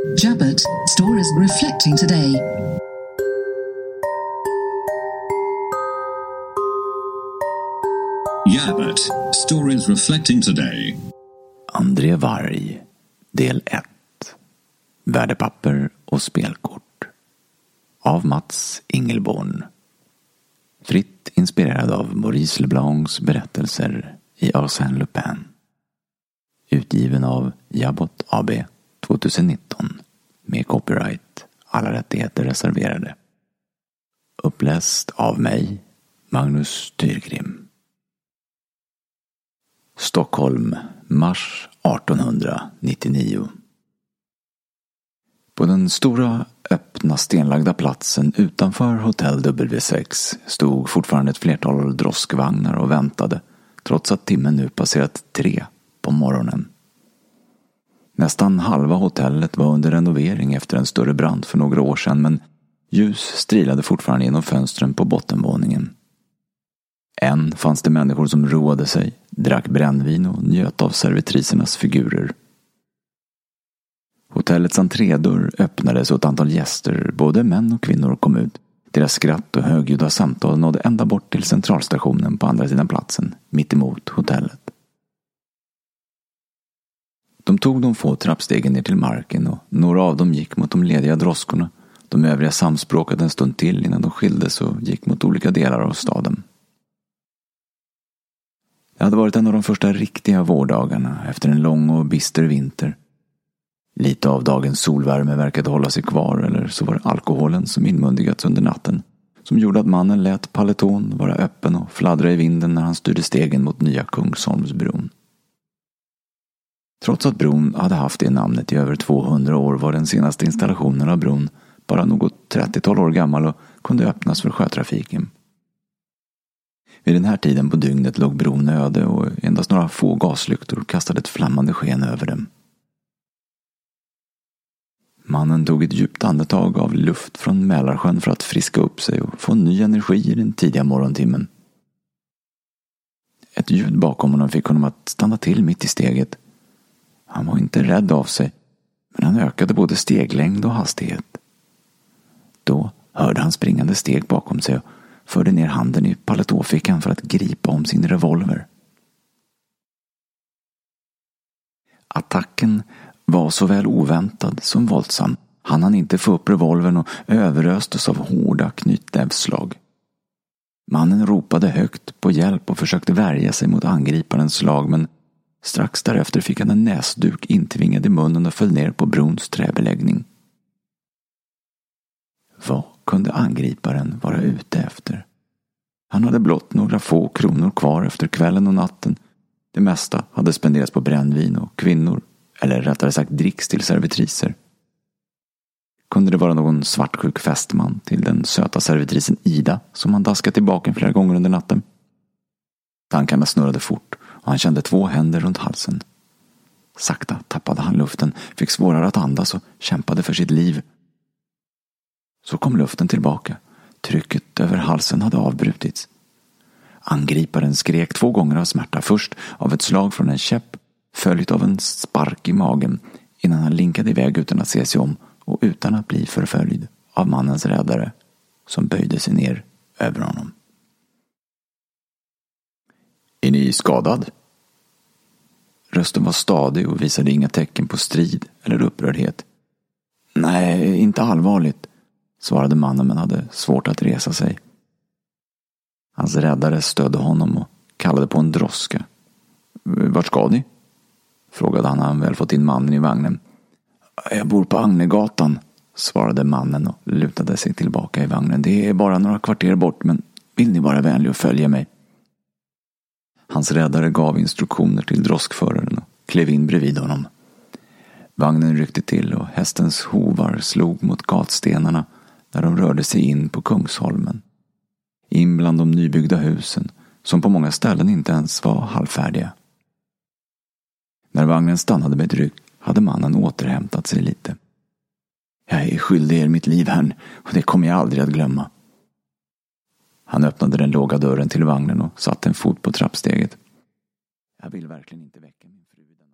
Jabbot, stories reflecting today. Jabbot, stories reflecting today. André Varg, del 1. Värdepapper och spelkort. Av Mats Ingelborn. Fritt inspirerad av Maurice Leblancs berättelser i Arsène Lupin. Utgiven av Jabbot AB 2019. Med copyright. Alla rättigheter reserverade. Uppläst av mig, Magnus Tyrgrim. Stockholm, mars 1899. På den stora öppna stenlagda platsen utanför hotell W6 stod fortfarande ett flertal droskvagnar och väntade, trots att timmen nu passerat 3 på morgonen. Nästan halva hotellet var under renovering efter en större brand för några år sedan, men ljus strilade fortfarande genom fönstren på bottenvåningen. Än fanns det människor som roade sig, drack brännvin och njöt av servitrisernas figurer. Hotellets entrédörr öppnades och ett antal gäster, både män och kvinnor, kom ut. Deras skratt och högljudda samtal nådde ända bort till centralstationen på andra sidan platsen, mitt emot hotellet. De tog de få trappstegen ner till marken och några av dem gick mot de lediga droskorna. De övriga samspråkade en stund till innan de skildes och gick mot olika delar av staden. Det hade varit en av de första riktiga vårdagarna efter en lång och bister vinter. Lite av dagens solvärme verkade hålla sig kvar, eller så var det alkoholen som inmundigats under natten som gjorde att mannen lät paleton vara öppen och fladdra i vinden när han styrde stegen mot nya Kungsholmsbron. Trots att bron hade haft det namnet i över 200 år var den senaste installationen av bron bara något 30-tal år gammal och kunde öppnas för sjötrafiken. Vid den här tiden på dygnet låg bron öde och endast några få gaslyktor kastade ett flammande sken över dem. Mannen tog ett djupt andetag av luft från Mälarsjön för att friska upp sig och få ny energi i den tidiga morgontimmen. Ett ljud bakom honom fick honom att stanna till mitt i steget. Han var inte rädd av sig, men han ökade både steglängd och hastighet. Då hörde han springande steg bakom sig och förde ner handen i palettåfickan för att gripa om sin revolver. Attacken var såväl oväntad som våldsam. Han hann inte få upp revolvern och överöstes av hårda knytnävsslag. Mannen ropade högt på hjälp och försökte värja sig mot angriparens slag, men strax därefter fick han en näsduk intvingad i munnen och föll ner på brons träbeläggning. Vad kunde angriparen vara ute efter? Han hade blott några få kronor kvar efter kvällen och natten. Det mesta hade spenderats på brännvin och kvinnor, eller rättare sagt dricks till servitriser. Kunde det vara någon svartsjuk fästman till den söta servitrisen Ida som han daskat tillbaka flera gånger under natten? Tankarna snurrade fort och han kände 2 händer runt halsen. Sakta tappade han luften, fick svårare att andas och kämpade för sitt liv. Så kom luften tillbaka. Trycket över halsen hade avbrutits. Angriparen skrek 2 gånger av smärta, först av ett slag från en käpp, följt av en spark i magen, innan han linkade iväg utan att se sig om och utan att bli förföljd av mannens räddare som böjde sig ner över honom. Är ni skadad? Rösten var stadig och visade inga tecken på strid eller upprördhet. Nej, inte allvarligt, svarade mannen, men hade svårt att resa sig. Hans räddare stödde honom och kallade på en droska. Vart ska ni? Frågade han när han väl fått in mannen i vagnen. Jag bor på Agnegatan, svarade mannen och lutade sig tillbaka i vagnen. Det är bara några kvarter bort, men vill ni vara vänlig och följa mig? Hans räddare gav instruktioner till droskföraren och klev in bredvid honom. Vagnen ryckte till och hästens hovar slog mot gatstenarna när de rörde sig in på Kungsholmen. In bland de nybyggda husen, som på många ställen inte ens var halvfärdiga. När vagnen stannade med ett ryck hade mannen återhämtat sig lite. Jag är skyldig er mitt liv här, och det kommer jag aldrig att glömma. Han öppnade den låga dörren till vagnen och satte en fot på trappsteget. Jag vill verkligen inte väcka min fru.